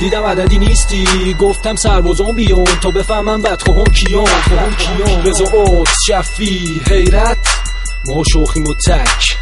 دیدم عددی نیستی، گفتم سربازان بیان تا بفهمم بدخواهان کیان. رضا اوکس، شفی، حیرت، ما شوخیم و تک.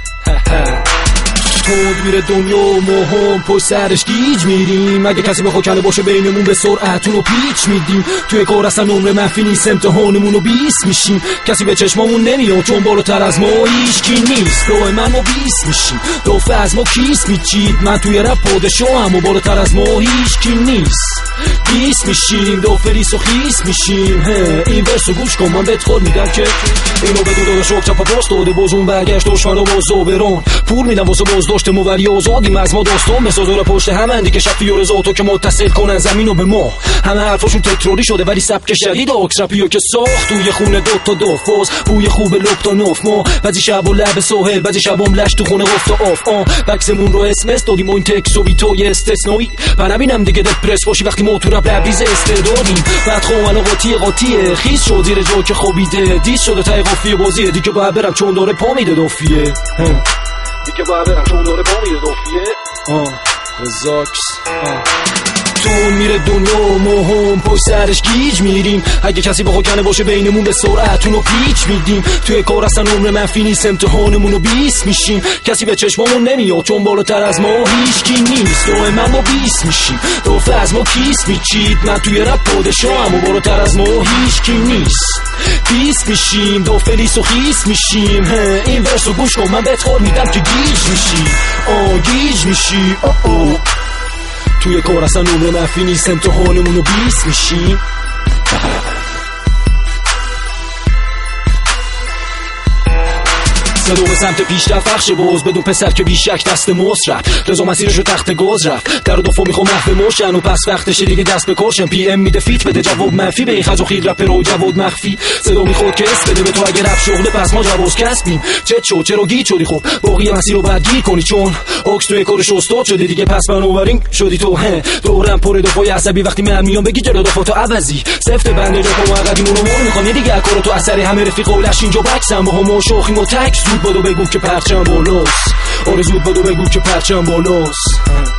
تند میره دنیا ما هم پشت سرش گیج میریم. اگه کسی بخوا کنه باشه بینمون به سرعت اونو پیچ میدیم. توی کار اصلا نمره منفی نیست، امتحانمونو 20 میشیم. کسی به چشمامون نمیاد چون بالاتر از ما هیچکی نیست. راه من ما 20 میشیم، دافع از ما کیس میچید. من توی رپ پادشاهم و بالاتر از ما هیچکی نیست. 20 میشیم، دافع ریس و خیس میشیم. این ورسو گوش کن من بهت خود میدم که اینو بدون داده شک چپا پاس داده بازون برگشت دشمن و بازو بران. پول میدم واسه باز داشته موری آزادیم از ما داستان بسازور پشت همندی که شفی و رضا تو که متصل کنن زمینو به ما. همه حرفاشون تکراری شده ولی سبک شدید آکس رپیو که ساخت توی خونه دوتا دافاز بوی خوب لک تا نف. ما بعضی شب و لب ساحل، بعضی شبام لش تو خونه گفت آف بکسمون رو اسمس دادیم و این تکس و بیتوی استثنایی. بنبینم دیگه دپرس باشی وقتی ما تو رپ لبریز استعدادیم. بعد خب الان قاطیه خیس شد زیر جا که خوابیده. دیس شده تای قافیه بازیه دیگه باید برم چون داره پا میده دافیه. دیگه باید برم چون داره پا میده دافیه. رزاکس تون میره دنیا ما هم پشت سرش گیج میریم. اگه کسی بخوا کنه باشه بینمون به سرعت اونو پیچ میدیم. توی کار اصلا نمره منفی نیست، امتحانمونو 20 میشیم. کسی به چشمامون نمیاد چون بالاتر از ما هیچکی نیست. راه من ما 20 میشیم، دافع از ما کیس میچید. من توی رپ پادشاهم و بالاتر از ما هیچکی نیست. 20 میشیم، دافع ریس و خیس میشیم. این ورسو گوش کن من بهت خود میدم که گیج میشی. گیج میشی. توی کار اصلا نمره منفی نیست، امتحانمونو 20 میشیم. صدا به سمت پیشرفت بخش باز بدون پسر که بیشک دست مصرف. رضا مسیرش رو تخت گاز رفت، در و دفعه میخوام محو موشن و پس وقتشه دیگه دست به کارشم. پی ام میده فیت بده جواب منفی به خز و خیر رپ رو جواد مخفی. صدا میخواد که اس بده به تو اگه رپ شغله پس ما جواز کسبیم. چرا گیج شدی؟ خب باقی مسیر رو بعد گیر کنی چون اوکس توی کارش استاد شده دیگه پس من اوورینگ شدی تو. دورم پر دفاعی عصبی وقتی من میام بگی جلو دفاع تو عوضی. سفت بنده رفا و قدیمونو مون میخوام دیگه کارو تو اثری همه رفیق و لش اینجا بکسم با هم شوخیم و تک. زود بدو بگو که پرچم بالاست. زود بدو بگو که پرچم بالاست.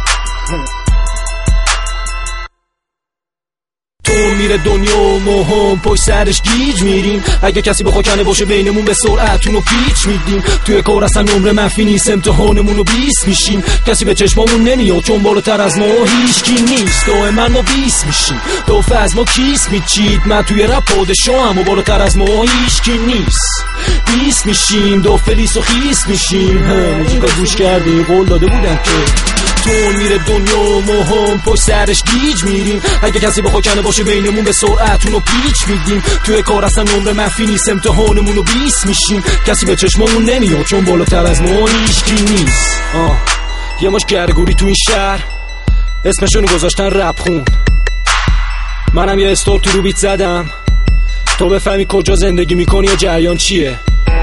تون میره دنیا ما هم پشت سرش گیج میریم. اگه کسی بخوا کنه باشه بینمون به سرعت اونو پیچ میدیم. توی کار اصلا نمره منفی نیست، امتحانمونو 20 میشیم. کسی به چشمامون نمیاد چون بالاتر از ما هیچکی نیست. راه من ما 20 میشیم، دافع از ما کیس میچید. من توی رپ پادشاهم و بالاتر از ما هیچکی نیست. 20 میشیم، دافع ریس و خیس میشیم. موزیکا گوش کردی قول داده بودم که تون میره دنیا ما هم پشت سرش گیج میریم. اگه کسی بخوا کنه باشه بینمون به سرعت اونو پیچ میدیم. توی کار اصلا نمره منفی نیست، امتحانمونو 20 میشیم. کسی به چشممون نمیاد چون بالاتر از ما هیچکی نیست. یه ماش گرگوری تو این شهر اسمشونو گذاشتن رپ خون. منم یه استور تو رو بیت زدم تو بفهمی کجا زندگی میکنی یا جریان چیه.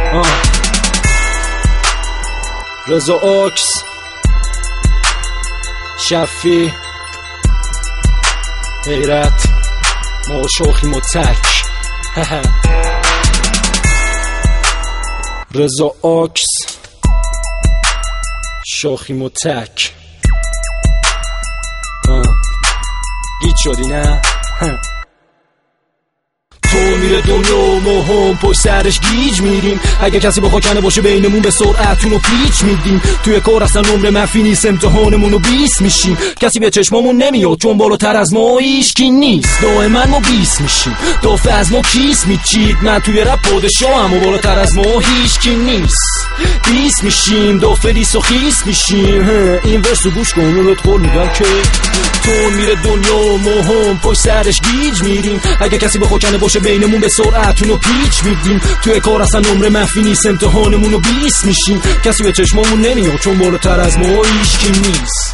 رضا اوکس، شفی، حیرت، ما شوخیم و تک. رضا اوکس، شوخیم و تک. گیج شدی نه؟ تو میره دنیا ما هم پشت سرش گیج میریم. اگه کسی بخوا کنه باشه بینمون به سرعت اونو پیچ میدیم. توی کار اصلا نمره منفی نیست، امتحانمونو 20 میشیم. کسی به چشمامون نمیاد چون بالاتر از ما هیچکی نیست. دائما ما 20 میشیم، دافع از ما کیس میچید. من توی رپ پادشاهم و بالاتر از ما هیچکی نیست. 20 میشیم، دافع ریس و خیس میشیم. این ورسو گوش کن اون رو قول میدم که تو میره دنیا ما هم پشت سرش گیج میریم. اگه کسی بخوا کنه باشه بینمون به سرعت اونو پیچ میدیم. توی کار اصلا نمره منفی نیست، امتحانمونو 20 میشیم. کسی به چشمامون نمیاد چون بالاتر از ما هیچکی نیست.